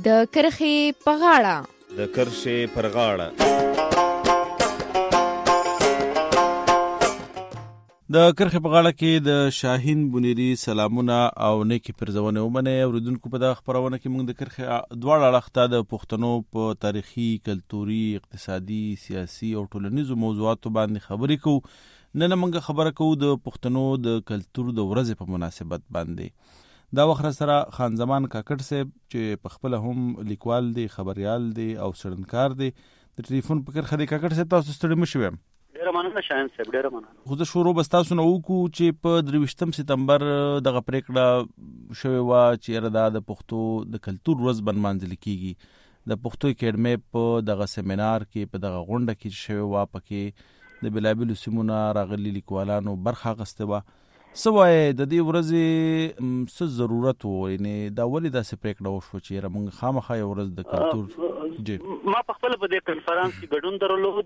د کرښې په غاړه. د کرښې پر غاړه. د کرښې په غاړه کې د شاهین بنيري سلامونه او نیکی پرزونه ومنه. اوریدونکو په دغه خبرونه کې موږ د کرښې دواړه اړخ ته د پښتنو په تاریخي، کلتوري، اقتصادي، سیاسي او ټولنیزو موضوعاتو باندې خبرې کوو. نن موږ خبره کوو د پښتنو د کلتور د ورځې په مناسبت باندې. دا وخت سره خان زمان کاکړ صاحب چې په خپل هم لیکوال دی، خبريال دی او څېړنکار دی، د ټلیفون په کرښه دی. کاکړ صاحب تاسو ستړي مشئ. ډیره مننه شاهین صاحب، ډیره مننه. خو زه شروع به تاسو نه وکړو چې په 23 سپتمبر دغه پریکړه شوې وه چې دا د پښتو د کلتور ورځ بنمانځل کیږي. د پښتو اکیډمۍ په دغه سیمینار کې، په دغه غونډه کې شوې وه، پکې د بېلابېلو سیمو نه راغلي لیکوالانو برخه اخیستې وه. څه وایې د دې ورځې څه ضرورت و؟ یعنې دا ولې داسې پریکړه وشوه چې موږ خامخا یو ورځ د کلتور؟ ما په خپل په دې کنفرانس کې ګډون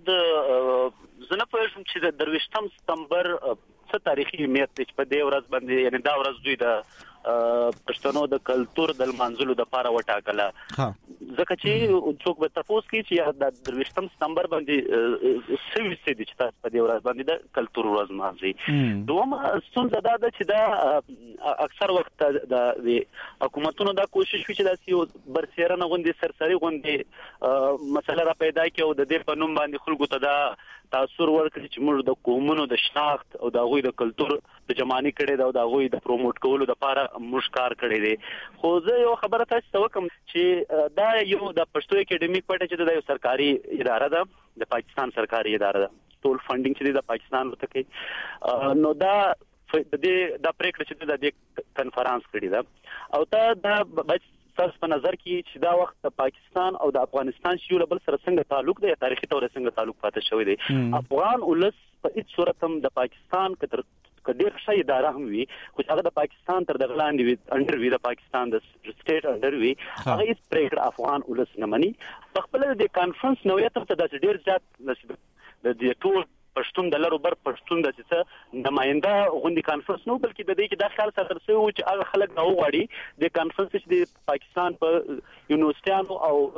درلود. زه نه پوهېږم چې د 23 سپتمبر څه تاریخي اهمیت دی چې په دې ورځ باندې، یعنې دا ورځ دوی د پښتنو د کلتور د لمانځلو دپاره وټاکله. ځکه چې څوک به تپوس کوي چې د 23 سپتمبر باندې څه ویسي دي چې تاسو په دې ورځ باندې د کلتور ورځ لمانځئ. دومره ستونزه دا ده چې دا اکثر وخت د حکومتونو دا کوشش وي چې داسې یو برسېرنه غوندې سرسري غوندې مسله را پیدا کړي او د دې په نوم باندې خلکو ته دا تاثر ورکړي چې موږ د قومونو د شناخت او د هغوی د کلتور د جمعنی کړي دا او د هغوی د پروموټ کولو لپاره موږ کار کړی دی. خو زه یو خبره تاسو ته وکم چې دا یو د پښتو اکیډمي پټه چې دا یو سرکاري اداره ده، د پاکستان سرکاري اداره ده، ټول فنډینګ چې د پاکستان ورته کوي. نو دا د دې د پریکړه چې د دې کنفرانس کړی ده او دا تاسو په نظر کې چې دا وخت د پاکستان او د افغانستان یو بل سره څنګه تعلق دی، تاریخي تور څنګه تعلق پاتې شوی دی. افغان ولس په هیڅ صورت هم د پاکستان کډیر ښه اداره هم وي، خو هغه د پاکستان تر دغه لاندې وي، انډر وي، د پاکستان د سټیټ انډر وي، هغه هیڅ پریکړه افغان ولس نه مني. په خپل د کانفرنس نوعیت ته د ډیر زیات نسبت د دې ټول پښتون د لرو بر پښتون د څه نماینده غونډې کانفرنس نو، بلکې د دې کې د خیال سره سره و چې هغه خلک غواړي د کانفرنس چې د پاکستان په یونیورسيټانو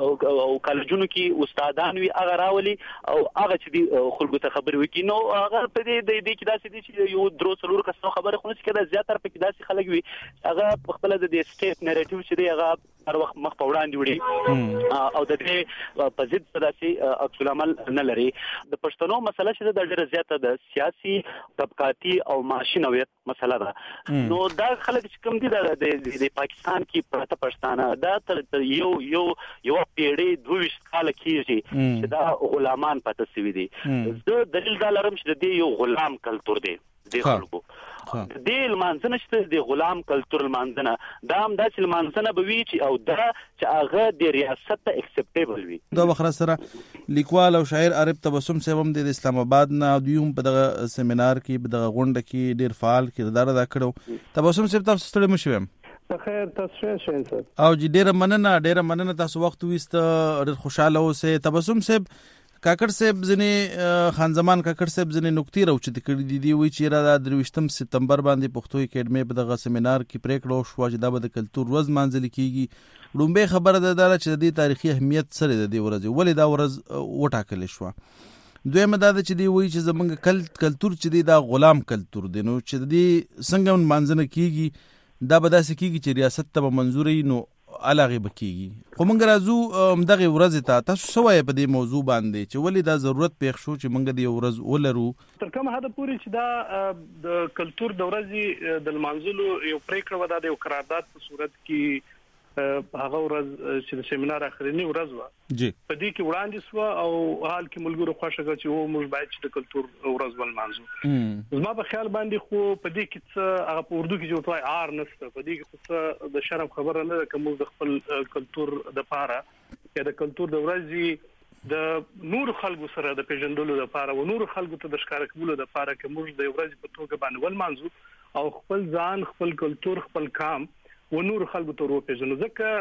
او کالجونو کې استادان وي هغه راولي او هغه چې د خلکو ته خبرې وکړي. نو هغه په دې کې داسې دي چې یو درو څلور کسانو خبره خو نه کېده، زیاتره پکې داسې خلک وي هغه په خپل د سټیټ نریټیو چې دی هغه هر وخت مخ په وړاندې وړي او د دې په ضد داسې عکس العمل نه لري. د پښتنو مسله چې د ډېر زیاته د سیاسي، طبقاتي او معاشي نوعیت مسله ده. نو دا خلک چې کوم دي د پاکستان کې پراته پښتانه دا تر یو پیړۍ 22 کال کېږي چې دا غلامان پاتې شوي دي. زه دلیل دا لرم چې د دې یو غلام کلتور دی د خلکو. د دې لمانځنه چې د غلام کلتور لمانځنه دا هم داسې لمانځنه به وي چې او دا چې هغه د ریاست ته اکسپټیبل وي. دا وخت سره لیکوال او شاعر عارف تبسم صاحب هم د اسلام آباد نه دوی هم په دغه سیمینار کې، په دغه غونډه کې ډیر فعال کردار ادا کړو. تبسم صاحب تاسو ستړي مشئ. بخیر، تاسو ښه؟ او جی ډیره مننه تاسو وخت وست، ډیر خوشاله اوسئ. تبسم صاحب، کاکړ صاحب ځنې خان زمان کاکړ صاحب ځنې نکتې راوچتې کړي دي، وایي چې دا 23 سپتمبر باندې پښتو اکیډمۍ په دغه سیمینار کې پریکړه وشوه چې دا به د کلتور ورځ لمانځل کیږي. لومبۍ خبره دا ده چې د دې تاریخي اهمیت سره د دې ورځې ولې دا ورځ وټاکل شوه. دویمه دا ده چې دی وایي چې زمونږ کلتور چې دی دا غلام کلتور دی، نو چې د دې څنګه لمانځنه کیږي دا به داسې کیږي چې ریاست ته به منظور وي، نو علاغه بکیږي. خو موږ راځو دغه ورځ ته، تاسو څه وایي په دې موضوع باندې چې ولې دا ضرورت پېښ شو چې موږ د یو ورځ ولرو؟ تر کومه حد پورې چې دا د کلتور د ورځې د لمانځلو یو پریکړه وه، دا د یو قرارداد په صورت کې هغه ورځ چې د سیمینار اخرنی ورځ وه په دې کې وړاندې شوه او حال کې ملګرو خوښه کړه چې موږ باید چې د کلتور ورځ ولمانځو. زما په خیال باندې خو په دې کې څه هغه په اردو کې چې وایي عار نشته، په دې کې څه د شرم خبره نه ده که موږ د خپل کلتور دپاره یا د کلتور د ورځې د نور خلکو سره د پیژندلو لپاره او نور خلکو ته د ښکاره کولو لپاره که موږ د ورځې په توګه باندې ولمانځو او خپل ځان، خپل کلتور، خپل قام و نور خلکو ته وروپېژنو.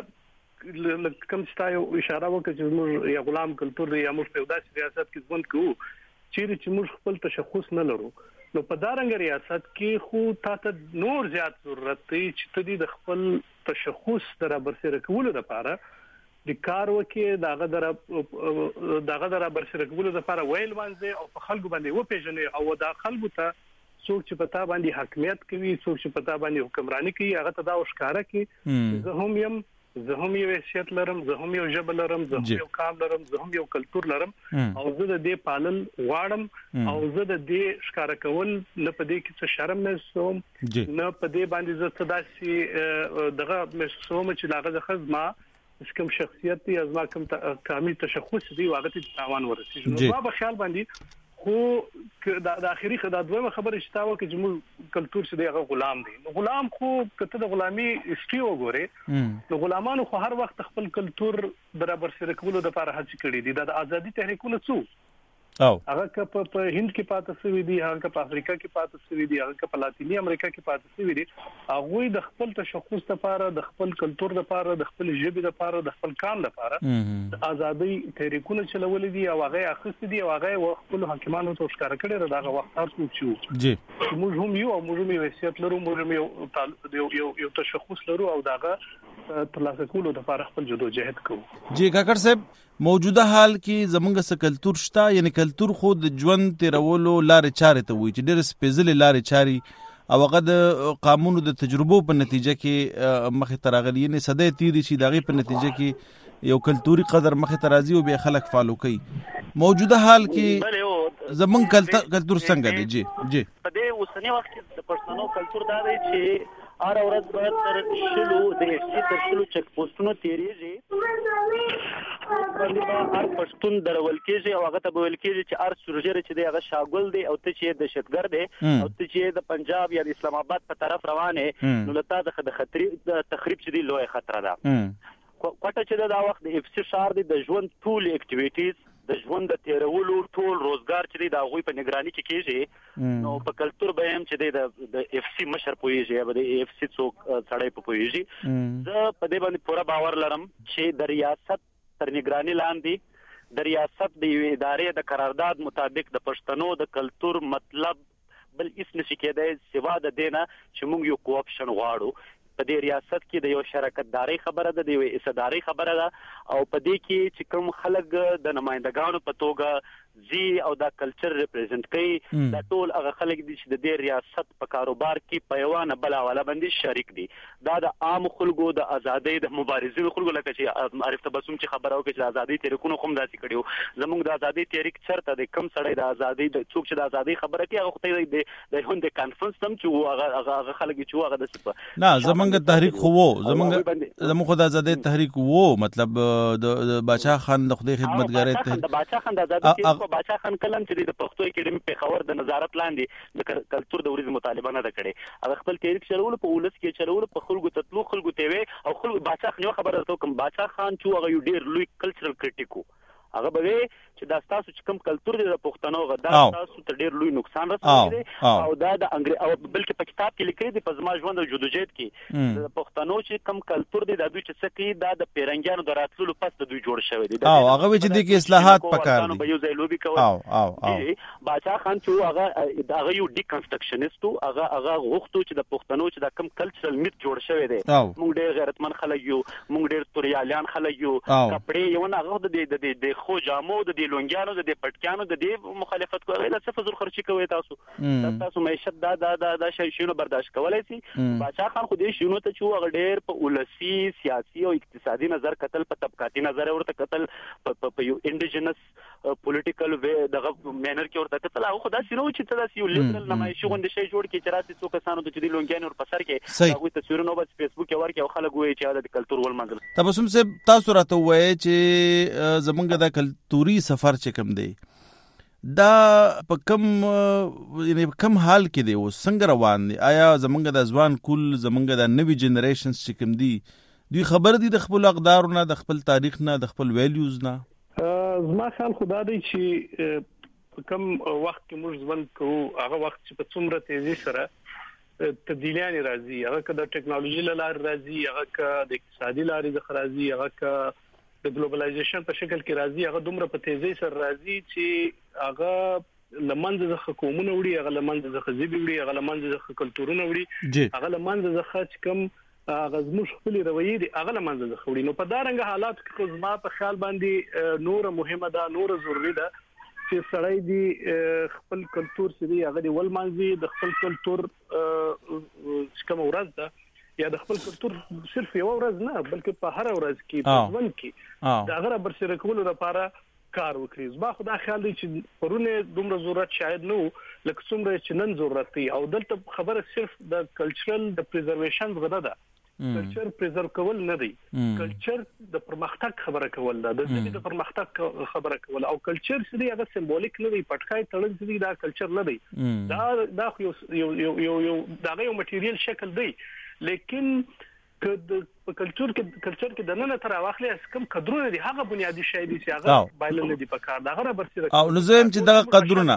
ځکه کوم چې تا یو اشاره وکړه چې موږ یا غلام کلتور دی یا موږ په یو داسې ریاست کې ژوند کوو چیرې چې موږ خپل تشخص نه لرو، نو په دارنګه ریاست کې خو تاسو نور زیات ضرورت دی چې ته د خپل تشخص در برسېره کولو لپاره د کار وکي داغه در برسره کولو لپاره ویل باندې او په خلکو باندې و پیژنې او دا خلکو ته څوک چې پتا باندې حاکمیت کوي څوک چې پتا باندې حکمرانی کوي هغه ته دا وشکاره کوي زه هم یو حیثیت لرم زه هم یو ژبه لرم زه هم یو قام لرم زه هم یو کلتور لرم او زه د دې پالل غواړم او زه د دې ښکارا کول نه پدې کې څه شرم نه سوم نه پدې باندې زه صداسي دغه مسوم چې لاغه خزما کوم شخصیت دی ازما کوم کامل تشخص دی واغه ته تاوان ورسیږي نو ما په خیال باندې خو د اخیری خدای دوه خبره شتاوه چې زموږ کلتور څخه دغه غلام دي نو غلام خو کته د غلامي هیستوري وګوره نو غلامانو خو هر وخت خپل کلتور برابر سره کولو د لپاره هڅه کړې دي د ازادي تحریکونه څو هغه په هند کې پاتې شوی دي هغه په افریقا کې پاتې شوی دي هغه په لاتینی امریکا کې پاتې شوی دي هغه د خپل تشخص لپاره د خپل کلتور لپاره د خپل ژبې لپاره د خپل قام لپاره د ازادي تحریکونه چلول دي او هغه اخیستي دي او هغه خپل حاکمانو ته ښکار کړي دا وخت تاسو چې جی موږ هم یو موږ هم حیثیت لرو موږ هم یو تشخص لرو او داغه ترلاسه کولو لپاره خپل جدوجہد کوو جی کاکړ صاحب موجوده حال کې زمونږ څه کلتور شته یعنی کلتور خو د ژوند تیرولو لارې چارې ته وایي چې ډېر سپېڅلې لارې چارې او هغه د قانونو د تجربو په نتیجه کې مخې ته راغلي یعنی صدۍ تیرې شي د هغې په نتیجه کې یو کلتوري قدر مخې ته راځي او بیا خلک فالو کوي موجوده حال کې زمونږ کلتور څنګه دی جی په دې اوسنی وخت کې د پښتنو کلتور دا دی چې هر ورځ به تر شلو چک پوسټونو تیریږي باندې هر پښتون درول کېږي او هغه ته ویل کېږي چې هر سورجر چې دی هغه شاګل دی او ته چې دهشتګرد دی او ته چې د پنجاب یا د اسلام آباد په طرف روانه نو لته د خطر تخریب چې دی لوی خطر ده کوټه چې دا وخت د اف سی شهر دی د ژوند ټول اکټیویټیز د ژوند د تیرولو ټول روزګار چې دا غوي په نگرانی کې کېږي نو په کلتور به هم چې د اف سی مشر پويږي یا د اف سی څوک سړی په پويږي زه په دې باندې پوره باور لرم چې د ریاست تر نگرانی لاندې د ریاست د ادارې د قرارداد مطابق د پښتنو د کلتور مطلب بل هیڅ نشي کېدای سوا د دینه چې موږ یو کوآپشن غواړو په دې ریاست کې د یو شراکتداري خبره ده د یو حصداري خبره ده او په دې کې چې کوم خلک د نمائندګانو په توګه زی او دا کلچر ریپرزینټ کوي دا ټول هغه خلک دي چې د دې ریاست په کاروبار کې په یو نه بل حواله باندې شریک دي دا د عام خلکو د ازادۍ د مبارزینو خلکو لکه چې عارف تبسم چې خبره وکړي چې ازادۍ تحریکونو کوم داسې کړیو زموږ د ازادۍ تحریک چرته د کم سړی د ازادۍ د څوک چې د ازادۍ خبره کوي هغه خو د هند کانفرنس تم چې هغه خلک چې هغه د نه زمونږ تحریک خو زموږ د ازادۍ تحریک وو مطلب د باچا خان د خدای خدمتګارۍ ته د باچا خان د ازادۍ باچا خان کلم چې د پښتو اکیډمي په خبر د نظارت لاندې د کلتور د ورځ مطالبه نه کړي هغه خپل تحریک چلول په ولس کې چلول په خلکو تطلو خلکو ته وي او خلکو باچا خان یو خبره ته کوم باچا خان چې هغه یو ډیر لوی کلچرل کریټیکو هغه به چې دا تاسو چې کوم کلتور دی د پښتنو غدا تاسو ته ډیر لوی نقصان رسوي دي او دا د انګریز او بلکې په کتاب کې لیکلي دي په زما ژوند او جدوجہد کې د پښتنو چې کوم کلتور دی د دوی چې څه دا د پیرنګانو د راتللو پس د دوی جوړ شوی دي او هغه چې د کې اصلاحات پکار دي به یو ځای لوبي کوي باچا خان چې هغه یو ډیکنسټرکشنیست هغه غوښتو چې د پښتنو چې د کوم کلچرل میت جوړ شوی دی موږ ډیر غیرتمن خلک یو موږ ډیر توریالیان خلک یو کپڑے یو نه هغه د خو جامو د دې لونګیانو د دې پټکانو د دې مخالفت کوي دا څه فزول خرچي کوي تاسو معیشت دا شیونه برداشت کولای شي باچا خان خو دې شنو ته چې هغه ډېر په ولسی سیاسي او اقتصادي نظر قتل په طبقاتي نظر ورته قتل په یو انډیجنس پولیټیکل وې دغه مینر کې ورته قتل هغه خدا سينو چې تاسو یو لیبرل نمایشي غونډه شي جوړ کې چې راسي څو کسانو د دې لونګیانو ور پسر کې هغه تصویرونه په فیسبوک کې ورکې او خلک وایي چې دا د کلتور ول منځل تبسم صاحب تاسو راته وایي چې زمونږ د کلتوري سفر چې کوم دی دا په کم حال کې دی او څنګه روان دی آیا زمونږ د ځوان کول زمونږ د نوی جنریشنز چې کوم دی دوی خبر دي د خپل اقدارو نه د خپل تاریخ نه د خپل ویلیوز نه زما خیال خدا دی چې کم وخت کې موږ ژوند کوو هغه وخت چې په څومره تیزی سره تبدیلیان راځي هغه که د ټیکنالوژي لاره راځي هغه که د اقتصادي لارې څخه راځي هغه که د ګلوبلایزیشن په شکل کې راځي هغه دومره په تیزی سره راځي چې هغه لمنځه ځخه قومونه وړي هغه لمنځه ځخه ژبې وړي هغه لمنځه ځخه کلتورونه وړي هغه لمنځه ځخه چې کوم غزموش خپل رویه دي اغله منځ خوري. نو په دا رنګ حالات کې زما په خیال باندې نور مهمه ده، نور ضروري ده چې سړی دی خپل کلچر سری هغه دی ول منځي د خپل کلچر کوم ورځ ده یا د خپل کلچر صرف یو ورځ نه بلکې په هر ورځ کې په ژوند کې دا غره برسره کولو لپاره کار وکړي. زما خدای خیال دی چې پرونه دومره ضرورت شاید نو لکه څومره چې نن ضرورت دی. او دلته خبره صرف د کلچرل د پریزرویشن غوډه ده، کلچر پریزرو کول نه دی، کلچر د پرمختګ خبره کول ده، د دې د پرمختګ خبره کول. او کلچر سړي هغه سمبولیک نه دی، پټکای تړل سړي دا کلچر نه دی، دا یو دا یو مټیریل شکل دی. لیکن په کلچر کې د نن تر واخلې اس کم قدرونه دي هغه بنیادی شی دي چې هغه بایلل دي په کار دا غره برسره. او نظم چې دغه قدرونه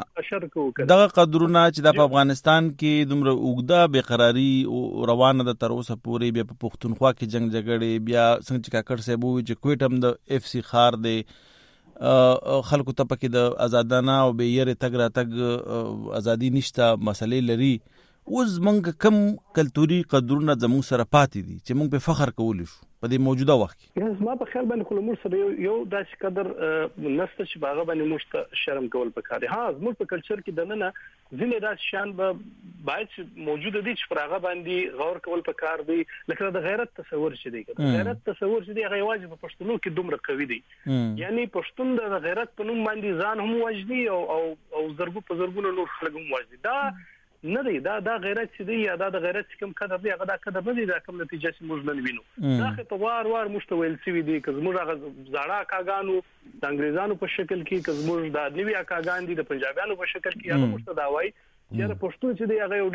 چې د افغانستان کې دومره اوګده بیقراری روانه ده تر اوسه پورې، بیا په پښتونخوا کې جنگ جګړې، بیا څنګه چې کاکړ صاحب وی چې کوټم د اف سی خار دی، خلکو ته پکې د آزادانه او بیره تګ را تګ ازادي نشته مسلې لري. اوس موږ کم کلتوري قدرونه زموږ سره پاتې دي چې موږ په فخر کولی شو په دې موجوده وخت کې؟ ما په خیال باندې خو موږ سره یو داسې قدر نشته چې باغه باندې موږ شرم کول پکاره. ها زموږ په کلچر کې دنه ځینې داسې شان به باید موجوده دي چې پرغه باندې غور کول پکار دي. لکه د غیرت تصور چې دی، غیرت تصور چې دی هغه واجب په پښتنو کې دومره قوي دی. یعنی پښتون د غیرت په نوم باندې ځان هم واجدي او زرګو په زرګونو نور خلک هم واجدي. دا نه دی، دا غیرت چې دی یا دا د غیرت کوم قدر دی هغه دا قدر نه دی، دا کوم نتیجه چې موږ نه وینو. دا خو وار مشتویل سوي دي که زموږ هغه زړه کاګانو د انګريزانو په شکل کې، که زموږ د نوی کاګان دي د پنجابیانو په شکل کې، هغه مشته دا وایي چې پښتون چې دی هغه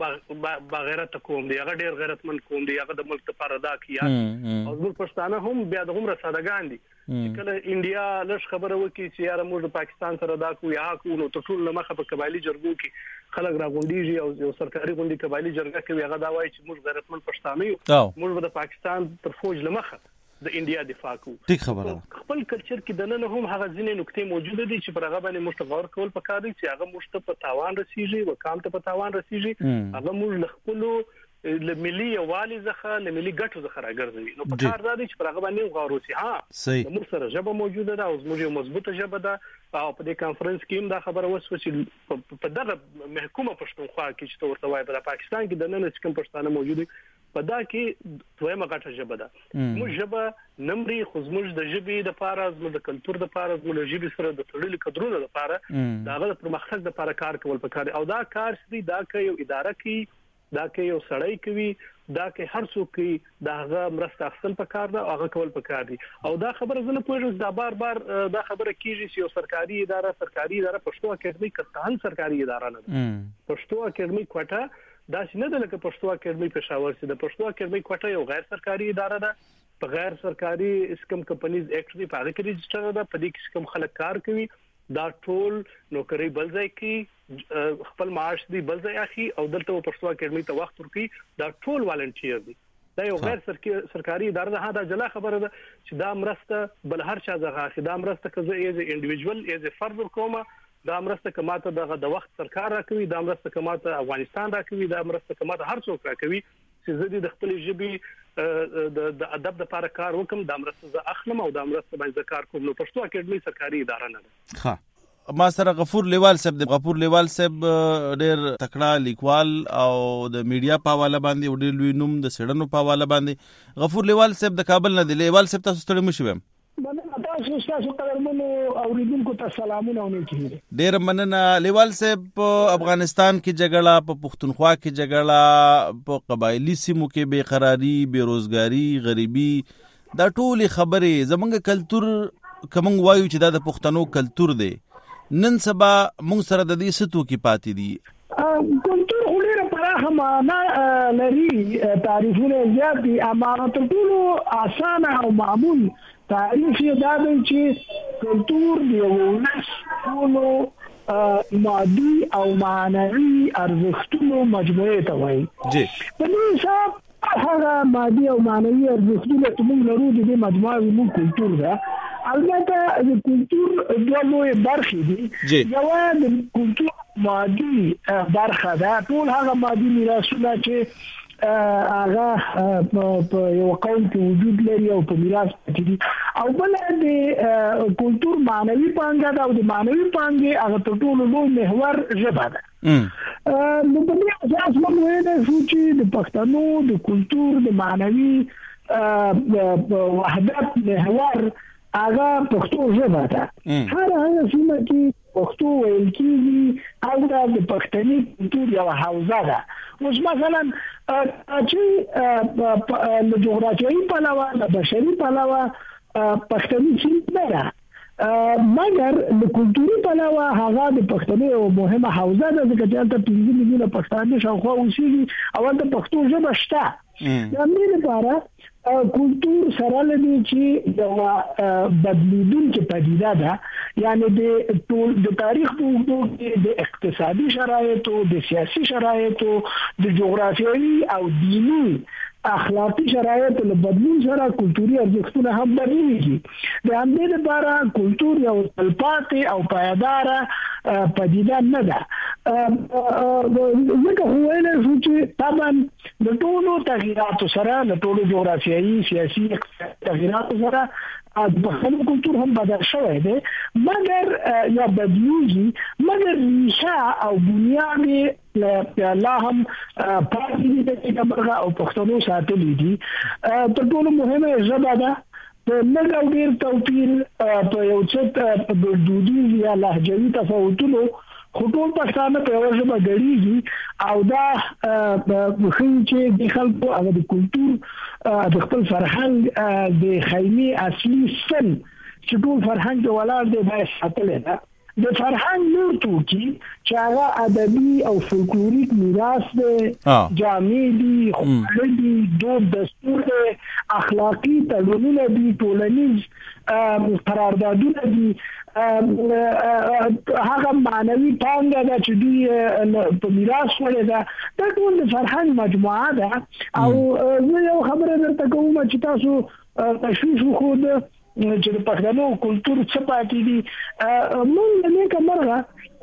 ډېر باغیرت کوم دی، هغه ډېر غیرتمن کوم دی، هغه د ملک لپاره دا کیه. او زموږ پښتانه هم بیا د عمر سادهګان دي چې کله انډیا لږ خبره وکړي چې یاره موږ د پاکستان سره دا کو یا کو نو ټول لمخه په قبایلی جرګو کې خلک راغونډيږي او یو سرکاري غونډي قبایلی جرګه کوي، هغه دا وایي چې موږ غیرتمن پښتانه یو، موږ د پاکستان تر فوج لمخه د انډیا دفاع کوو. ټیک خبره. خپل کلچر کې د نن هم هغه ځینې نقطې موجوده دي چې پرغه باندې مشتغور کول پکار دي چې هغه مشت په تاوان رسیږي و کام ته په تاوان رسیږي، هغه موږ خپل لملي والي زخه لملي ګټو زخه راګرځوي. نو په کار دا دي چې پرغه باندې غوړو سي. ها موږ سره ژبه موجوده ده او موږ یو مضبوطه ژبه ده. او په دې کانفرنس کې هم دا خبره وسوه چې په دغه محکومه پښتونخوا کې چې ورته وایي په پاکستان کې د نن چې کوم پښتانه موجود دي په دا کې دویمه غټه ژبه ده. موږ ژبه نمرې خو زموږ د ژبې د پاره، زموږ د کلچر د پاره، زموږ د ژبې سره د تړلې قدرونو د پاره دا غل پرمختګ د پاره کار کول پکار. او دا کار سړي دا کوي یو اداره کوي، دا کې یو سړی کوي، دا کې هر څوک کوي، دا هغه مرسته اخیستل پکار ده، هغه کول پکار دي. او دا خبره زنه پوهیږم دا بار دا خبره کیږي چې یو سرکاري اداره پښتو اکیډمي کتان سرکاري اداره نه ده. پښتو اکیډمي کوټه دا څنګه ده لکه پښتو اکیډمي پېښور چې د پښتو اکیډمي کوټه یو غیر سرکاري اداره ده. په غیر سرکاري اسکم کمپنیز ایکټ دی په هغه کې رجسټر ده، په دې کې کوم خلک کار کوي دا ټول نوکری بلځای کی خپل معاش دی بلځای اخی او دلته پښتو اکیډمي ته وخت ورکي، دا ټول والنټیر دي. دا یو غیر سرکاري اداره ده. دا جلا خبره ده چې دا مرسته بل هر چا ځای اخی، دا مرسته کزه ایز انډیویډوال ایز فرد کومه، دا مرسته کماته د وخت سرکار راکوي، دا مرسته کماته افغانستان راکوي، دا مرسته کماته هر څوک راکوي چې زه د خپل ژبې د ادب د لپاره کار وکم، دا مرسته زه اخلم او دا مرسته باندې کار کوم. نو پښتو اکیډمي سرکاري اداره نه ده. ها ما سره غفور لیوال صاحب ډېر تکړه لیکوال او د میډیا په حواله باندې ډېر لوی نوم د سړنو په حواله باندې. غفور لیوال صاحب د کابل نه دی. لیوال صاحب تاسو ستړي مشوم؟ تاسو قدرمنو اوریدونکو ته سلامونه وکړي. ډېر مننه لیوال صاحب. په افغانستان کې جګړه، په پښتونخوا کې جګړه، په قبایلی سیمو کې بیقراری، بیروزګاری، غریبي، دا ټول خبرې زمونږ کلچر کوم وایو چې دا د پښتنو کلچر دی، نن سبا موږ سره د دې ستو کې پاتې دي. کلچر ډېر پراخه معنا لري، تعریفونه زیات دي، اما ټول اسانه او معمول تعریف یې دا دی چې کلچر دی ولس ټول مادي او معنوي ارزښتونو مجموعه ته وایي. په دې حساب هغه مادي او معنوي ارزښتونه چې موږ لرو د دې مجموعه موږ کلچر ده. البته د کلچر دوه لوی برخې دي. یوه د کلچر مادي برخه ده، ټول هغه مادي میراثونه چې هغه په یو قوم کې وجود لري او په میراث کې دي او بل د کلچر معنوي پانګه دا او د معنوي پانګه هغه ټولو لوی محور ژبه ده نو په دې اساس موږ وایو چې د پښتنو د کلچر د معنوي وحدت محور هغه پښتو ژبه ده هر هغه سیمه کې پښتو ویل کېږي او د پښتني کلچر یو حوزه ده اوس مثلا چې د جغرافیایي پلوه د بشري پلوه پښتني سیمه ده مګر د کلتوري پلوه هغه د پښتنو یو مهمه حوزه ده ځکه چې هلته 5 میلیونه پښتانه شاوخوا اوسېږي او هلته پښتو ژبه شته د همدې لپاره کلتور سره لدی چې یو بدلیدونکې پدیده ده یعنی د تاریخ په اوږدو کې د اقتصادي شرایطو د سیاسي شرایطو د جغرافیایي او دیني اخلاقی شرایط له بدلون سره کلتوري ارزښتونه هم بدلېږي د همدې لپاره کلتور یو تلپاتې او پایداره پدیده نه ده ځکه ویلی شو چې طبعا د ټولو تغییراتو سره د ټولو جغرافیایي سیاسي تغییراتو سره د پښتنو کلتور هم بدل شوی دی مګر یا بدلېږي مګر ریښه او بنیاد لا هم پاتې دي او پښتنو ساتلي دي تر ټولو مهمه ژبه ده په لږ او ډېر توپیر په یو څه دودیز یا لهجوي تفاوتونو خو ټول پښتانه په یوه ژبه ګډېږي او دا ښیي چې د خلکو هغه د کلتور د خپل فرهنګ د خیمې اصلي سن چې ټول فرهنګ د ولاړ دی باید ساتلی ده د فرهنګ نور توکي چې هغه ادبي او فولکلوریک میراث دی جامې دي خواړه دي دود دستور دی اخلاقي تړونونه دي ټولنیز قراردادونه دي هغه معنوي پانګه ده چې دوی په میراث وړې ده دا ټول د فرهنګ مجموعه ده او زه یو خبره درته کوم چې تاسو تشویش وښود چې د پښتنو کلتور څه پاتې دي موږ نیکه مرغه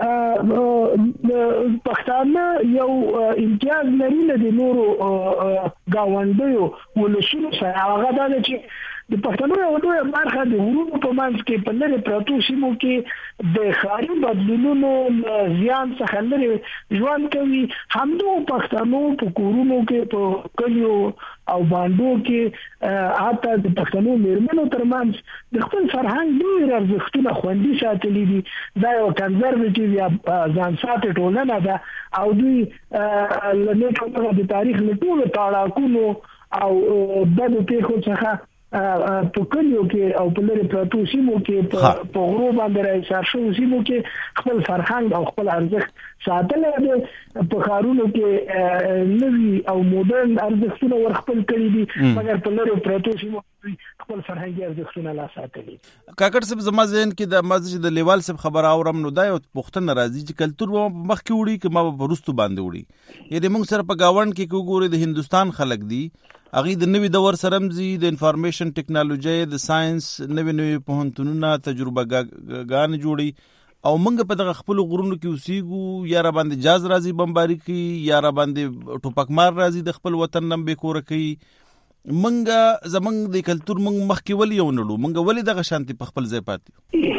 پښتانه یو امتیاز لري له نورو ګاونډیو ولسونو سره هغه دا چې د پښتنو یو ډول برخه د غرونو په منځ کې په لرې پرتو سیمو کې د ښاري بدلونونو زیان څخه لرې ژوند کوي همدغو پښتنو په کورونو کې په کلیو او باندو کې حتی د پښتنو میرمنو ترمنځ د خپل فرهنګ ډېر ارزښتونه خوندي ساتلي دي دا یو کنزرویټیو یا ځان ساتي ټولنه ده او دوی له نیکه د تاریخ له ټولو تاړاکونو او بدو پیښو څخه په کلیو کې او په لرې پرتو سیمو کې په غرو باندې راایسار شوو سیمو کې خپل فرهنګ او خپل ارزښت ساتلی دی په ښارونو کې نوي او مدرن ارزښتونه ورخپل کړي دي مګر په لرې پرتو سیمو خپل فرهنګي ارزښتونه لا ساتلي کاکړ صاحب زما ذهن کې د مازه د لیوال صاحب خبر اورم نو دا یو پوښتنه راځي چې کلتور مخ کې وړي که ما په وروستو باندې وړي یعنې موږ سره په ګاونډ کې وګورئ د هندوستان خلک دي هغه د نوي دور سره مزي د انفارمیشن ټیکنالوژي د ساينس نوي پوهنتونونه تجربه ګان جوړي او موږ په دغه خپل غرونو کې اوسېږو یا را باندې جاز راځي بمباري کوي یا را باندې ټوپکمار راځي د خپل وطن نم به کور کوي موږ زمونږ د کلتور موږ مخ کې ولې یو نړو موږ ولې دغه شانتي په خپل ځای پاتې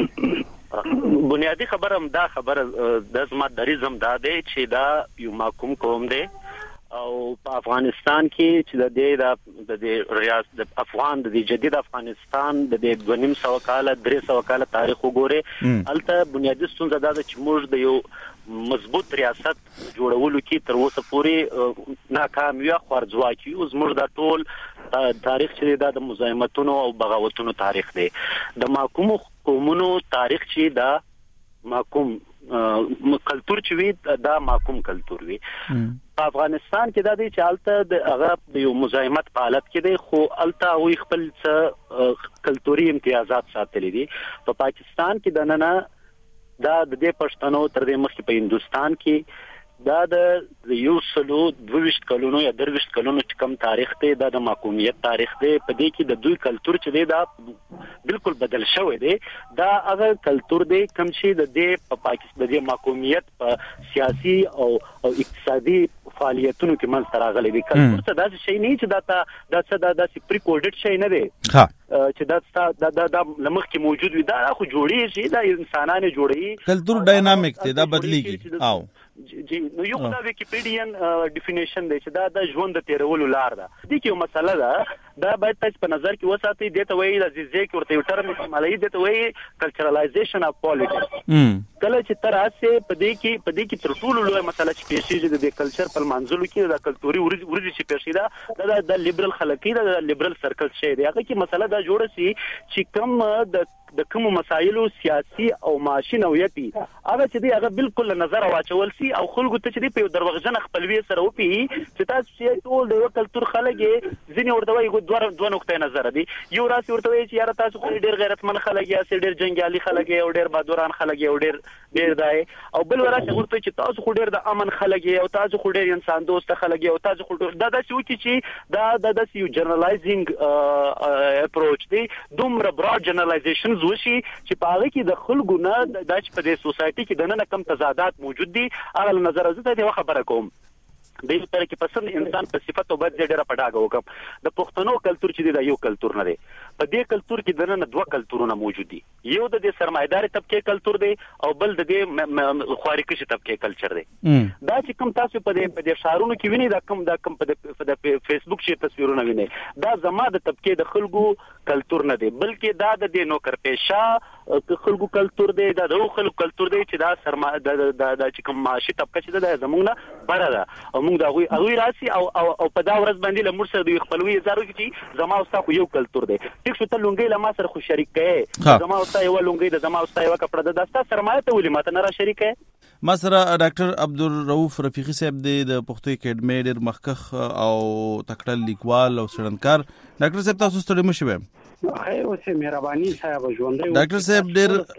بنیادی خبره د زما دریزم دا دی چې دا یو محکوم قوم دی او په افغانستان کې چې د ریاست د افغان د جدید افغانستان د 2.5 کاله 300 کاله تاریخ وګوره الته بنیادی ستونزه دا ده چې موږ د یو مضبوط ریاست جوړولو کې تر اوسه پورې ناکام یو خورځواکي او زموږ د ټول تاریخ چې د مزاحمتونو او بغاوتونو تاریخ دی د محکوم قومونو تاریخ چې دا محکوم کلتور چې وي دا محکوم کلتور وي په افغانستان کې دا دی چې الته د هغه د یو مزاحمت په حالت کې دی خو الته وی خپل کلتوري امتیازات ساتلي دي په پاکستان کې د نن دا د دې پښتنو تر دې مخکې په هندستان کې دا د یو سلو 22 کلونو یا 23 کلونو کم تاریخ دی، دا د محکومیت تاریخ دی. په دې کې د دوی کلچر چې دی دا بالکل بدل شوی دی. دا هغه کلچر دی کوم چې د دې په پاکستان د محکومیت په سیاسي او اقتصادي فعالیتونو کې منځ راغلي دی. کلچر څه داسې شی نه چې دا داسې پری کوډډ شی نه دی چې دا لمخ کې موجود وي. دا خو جوړی شي، دا انسانانه جوړي. کلچر ډاینامیک دی، دا بدلیږي. او جی نو یو دا ویکیپیډیان ډیفینیشن دی چې دا د ژوند د تیرولو لار ده. دې کې یو مسله ده، دا باید تاسو په نظر کې وساتئ. دته وایي د زیزې کې ورته یو ټرم استعمالوي، دته وایي کلچرالایزیشن اف پالیټکس. کله چې تر اسه په دې کې تر ټولو لوی مسله چې پیښیږي د کلچر په منځلو کې د کلتوري ورځ چې پیښیږي دا د لیبرل خلکې د لیبرل سرکل شي دی. هغه کې مسله دا جوړه سي چې کوم د کوم مسایلو سیاسي او معاشي نوعیت هغه چې دی هغه بالکل نظر واچول سي او خلکو ته چې دی په دروغجن خپلوي سره وپی چې تاسو چې ټول د کلتور خلک ځینې ورته وایي دوه نقطې نظر دي. یو راسي ورته وایي چې یاره تاسو خو ډیر غیرتمن خلک یا ډیر جنگیالي خلک او ډیر بادوران خلک او ډیر دای، او بل ورته ورته چې تاسو خو ډیر د امن خلک او تاسو خو ډیر انسان دوست خلک او تاسو خو دا د څه وکی چې دا د یو جنرالایزینګ اپروچ دی، دومره براډ جنرالایزیشن وشي چې په هغه کې د خلکو نه د په دې سوسایټي کې د نن کم تضادات موجود دي. هغه نظر زه ته خبره کوم د یو تر کې پسند انسان په صفت او بد ډیره پټاګه وکم. د پښتنو کلچر چې دی یو کلچر نه دی، په دې کلچر کې د نن دوه کلچرونه موجود دي. یو د سرمایدار طبقه کلچر دی او بل د خوارکشي طبقه کلچر دی. دا چې کوم تاسو په دې شهرونو کې ویني دا کوم په فیسبوک شي تصویرونه ویني، دا زما د طبقه د خلکو کلچر نه دی، بلکې دا د نوکر پیشه خلکو کلچر دی. دا د خلکو کلچر دی چې دا سرمایه د چې کوم معاشي طبقه چې ده زمونږ نه بره ده. موږ دا غوي راسي او په دا ورځ باندې له مرسته د خپلوي زارو چې زما او تاسو یو کلچر دی. ټیک شو ته لونګي له ما سره خو شریک کړي، زما او تاسو یو لونګي د زما او تاسو یو کپړه د داستا سرمایه ته ولې ماته نه را شریک کړي. ما سره ډاکټر عبدالرؤف رفیقي صاحب د پښتو اکیډمي ډېر مخکښ او تکړه لیکوال او څېړنکار. ډاکټر صاحب تاسو ستړي مشئ. خیر اوسه مهرباني صاحب ژوندۍ. ډاکټر صاحب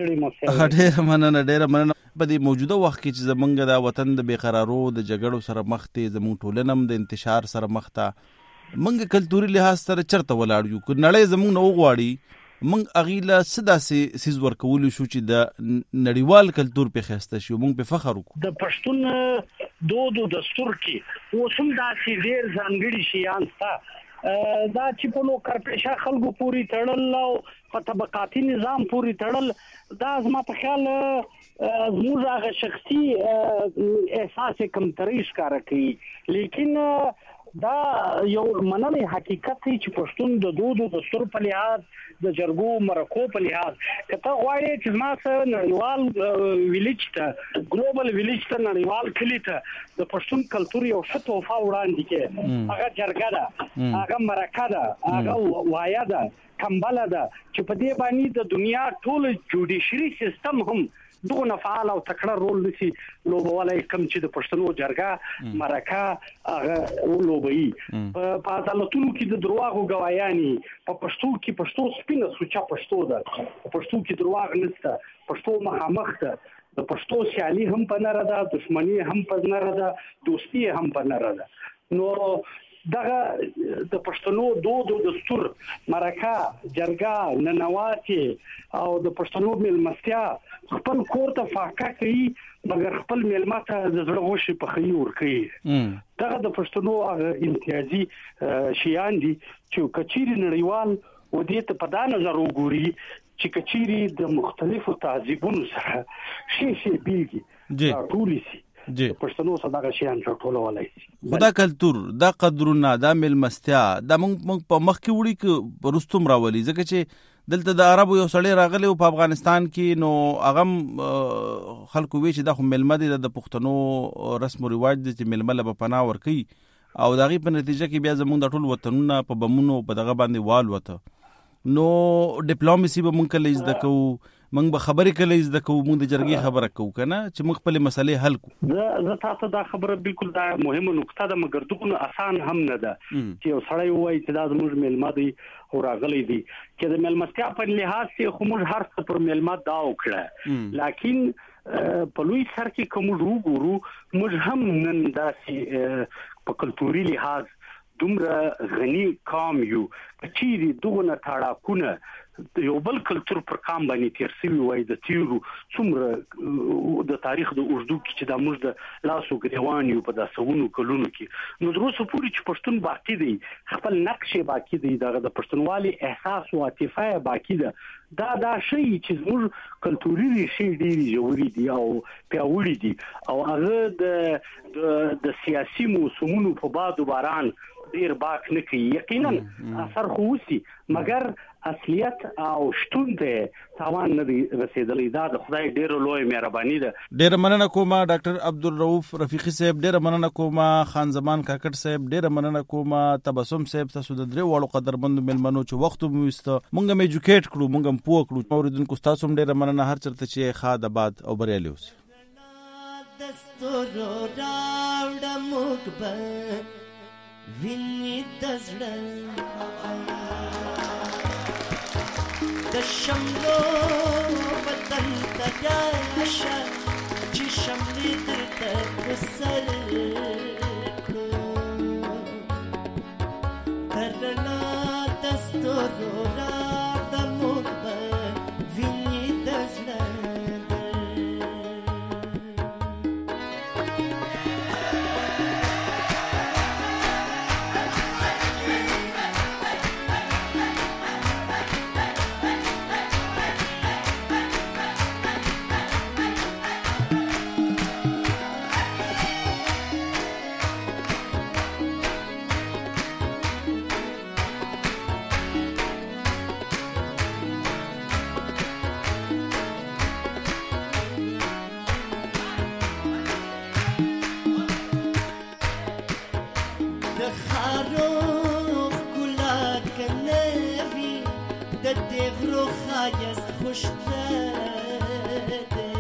ډېر مننه. په دې موجوده وخت کې چې زمونږ د وطن د بیقرارو د جګړو سره مخ ته، زموږ ټولنم د انتشار سره مخ ته، موږ کلتوري لحاظ سره چرته ولاړ یو. نړۍ زموږ نه وغواړي موږ اغیله سداسې سیز ورکول شو چې د نړیوال کلتور په خسته شو، موږ په فخر وکړو. د پښتون دود او دستور کې اوسم داسې ډېر ځانګړي شیان شته دا چې په نوکر پیشه خلکو پوری تړل او په طبقاتي نظام پوری تړل. دا زما په خیال زموږ هغه شخصي احساس کمتري ښکاره کوي، لیکن دا یو مننه حقیقت دی چې پښتون د دود او دستور په لحاظ د جرګو مرکو په لحاظ کته غواړي چې ما سره نړیوال ویلیج ته ګلوبل ویلیج ته نړیوال کلی ته د پښتون کلتور یو څه توفا وړاندې کې هغه جرګه ده، هغه مرکه ده، هغه وایا ده، کمبله ده چې په دې باندې د دنیا ټول جوډیشري سیستم هم دغه فعال او تکړه رول نشي لوبولای کوم چې د پښتنو جرګه مرکه هغه لوبي. په عدالتونو کې د درواغو گوايانی، په پښتو کې پښتو سپینه سوچا پښتو ده، په پښتو کې درواغ نشته، پښتو مخامخ ده، د پښتو سیالي هم په نره ده، دښمنی هم په نره ده، دوستي هم په نره ده. نو دغه د پښتنو دود او دستور مرکه جرګه ننواتي او د پښتنو ملمستیا خپل کور ته فاقه کوي، مګر خپل ملمته د زړه غوښي په خيور کوي. دغه د پښتنو امتیازي شیان دي چې کچيري نړیوال و دې ته په دا نظر وګوري چې کچيري د مختلفو تعذيبونو سره شي بیلګي ټول شي پښتنو صداقه شیان ټول ولای شي. دا کلتور، دا قدرونه، دا ملمستیا، دا موږ په مخ کې وړي ک رستم راولي، ځکه چې دلته د عربو یو سړی راغلی او په افغانستان کې نو هغه خلکو وی چې دا خو ملمه دي، د پښتنو رسم او رواج دي چې ملمه له پناه ورکي او دغه په نتیجه کې بیا زموږ د ټول وطنونه په بمونو په دغه باندې وال وته. نو ډیپلوماسي به مونږ کله زده کوو، مونږ به خبرې کله زده کوو، مونږ د جرګې خبره کوو کنه چې مونږ خپل مسلې حل کوو. زه تاسو دا خبره بالکل دا مهمه نقطه ده، مګر دغه آسان هم نه ده چې یو سړی وایي چې دا زموږ ملما دی او راغلی دی چې د ملمستیا په لحاظ کې خو موږ هر څه پر ملما دا وکړه، لیکن په لوی سر کې کوم وګورو موږ هم نن داسې په کلتوري لحاظ دومره غني قوم یو چې دغه تاړاکونه یو بل کلتور پر قام باندې تیر شوی وای د تیرو څومره د تاریخ د اوږدو کې چې د موږ د لاسو ګریوان یو په داسونو کلونو کې نو دروسو پوری چې پښتون باقی دی خپل نقش باقی دی د پښتونوالي احساس او عاطفه باقی ده دا شی چې موږ کلتوري شی ډیری جوړی دي او پیاوړي دي او هغه د سیاسي موسمونو په باد باران ډیر باک نه کوي یقینا اثر خو وسی مګر اصلیت او شتون ته تاوان نه رسیدلی دا د خدای ډیر لوی مهرباني ده. ډیر مننه کوم ډاکټر عبدالرؤف رفیقی صاحب، ډیر مننه کوم خان زمان کاکړ صاحب، ډیر مننه کوم تبسم صاحب. تاسو د درې وړو قدرمند ملمنو چې وخت مو وست مونږه مې ایجوکیټ کړو مونږه پوه کړو. اوریدونکو تاسو ډیر مننه هر چرته چې خاد آباد او بریالي اوسئ. ویني دزړه د شملو بدن ته راشه چې شملې درته وسر کړو ترنا دستورو را د موږ به ویني دزړه خوش ده